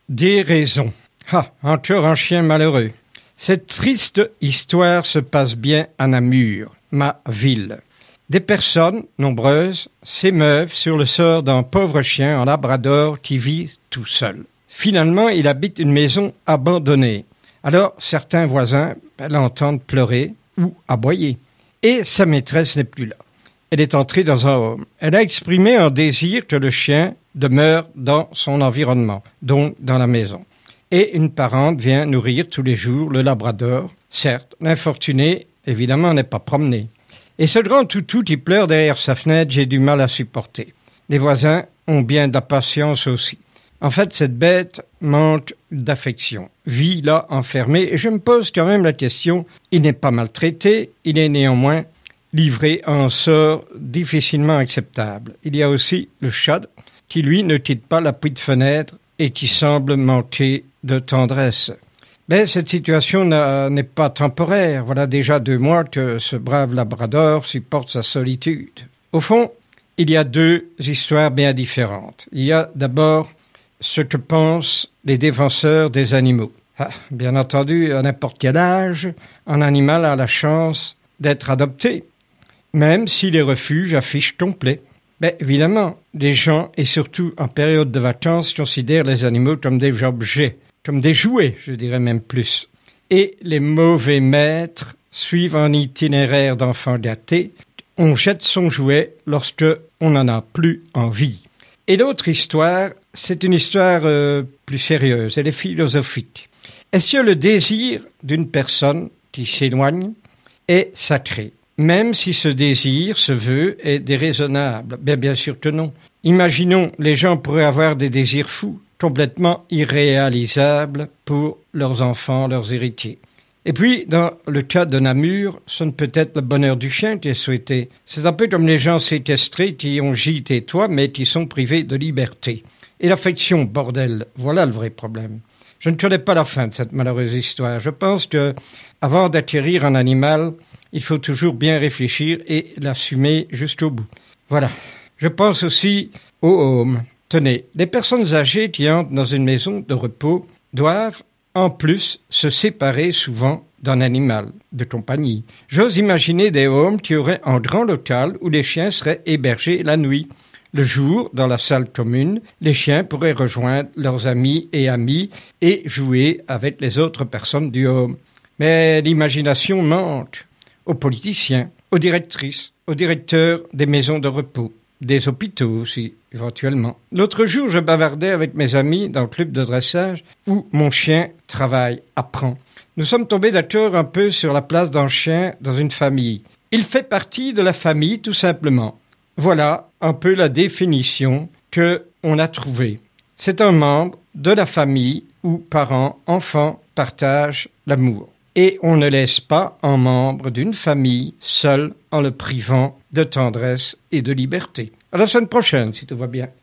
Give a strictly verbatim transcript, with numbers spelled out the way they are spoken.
Déraison. Ah, encore un chien malheureux. Cette triste histoire se passe bien à Namur, ma ville. Des personnes, nombreuses, s'émeuvent sur le sort d'un pauvre chien en Labrador qui vit tout seul. Finalement, il habite une maison abandonnée. Alors, certains voisins ben, l'entendent pleurer ou aboyer. Et sa maîtresse n'est plus là. Elle est entrée dans un home. Elle a exprimé un désir que le chien demeure dans son environnement, donc dans la maison. Et une parente vient nourrir tous les jours le labrador. Certes, l'infortuné, évidemment, n'est pas promené. Et ce grand toutou qui pleure derrière sa fenêtre, j'ai du mal à supporter. Les voisins ont bien de la patience aussi. En fait, cette bête manque d'affection, vit là enfermée, et je me pose quand même la question, il n'est pas maltraité, il est néanmoins livré à un sort difficilement acceptable. Il y a aussi le chat qui, lui, ne quitte pas l'appui de fenêtre et qui semble manquer de tendresse. Mais cette situation n'est pas temporaire. Voilà déjà deux mois que ce brave labrador supporte sa solitude. Au fond, il y a deux histoires bien différentes. Il y a d'abord ce que pensent les défenseurs des animaux. Ah, bien entendu, à n'importe quel âge, un animal a la chance d'être adopté, même si les refuges affichent complet. Mais évidemment, les gens, et surtout en période de vacances, considèrent les animaux comme des objets, comme des jouets, je dirais même plus. Et les mauvais maîtres suivent un itinéraire d'enfant gâté. On jette son jouet lorsque on n'en a plus envie. Et l'autre histoire, c'est une histoire euh, plus sérieuse, elle est philosophique. Est-ce que le désir d'une personne qui s'éloigne est sacré, même si ce désir, ce vœu, est déraisonnable? Bien, bien sûr que non. Imaginons, les gens pourraient avoir des désirs fous, complètement irréalisables pour leurs enfants, leurs héritiers. Et puis, dans le cas de Namur, ce ne peut être le bonheur du chien qui est souhaité. C'est un peu comme les gens séquestrés qui ont gîte et toit, mais qui sont privés de liberté. Et l'affection, bordel, voilà le vrai problème. Je ne connais pas la fin de cette malheureuse histoire. Je pense que, avant d'acquérir un animal, il faut toujours bien réfléchir et l'assumer jusqu'au bout. Voilà. Je pense aussi au home. Tenez, les personnes âgées qui entrent dans une maison de repos doivent, en plus, se séparer souvent d'un animal de compagnie. J'ose imaginer des homes qui auraient un grand local où les chiens seraient hébergés la nuit. Le jour, dans la salle commune, les chiens pourraient rejoindre leurs amis et amis et jouer avec les autres personnes du home. Mais l'imagination manque aux politiciens, aux directrices, aux directeurs des maisons de repos, des hôpitaux aussi, éventuellement. L'autre jour, je bavardais avec mes amis dans le club de dressage où mon chien travaille, apprend. Nous sommes tombés d'accord un peu sur la place d'un chien dans une famille. Il fait partie de la famille, tout simplement. Voilà un peu la définition qu'on a trouvée. C'est un membre de la famille où parents, enfants partagent l'amour. Et on ne laisse pas un membre d'une famille seul en le privant de tendresse et de liberté. À la semaine prochaine, si tout va bien.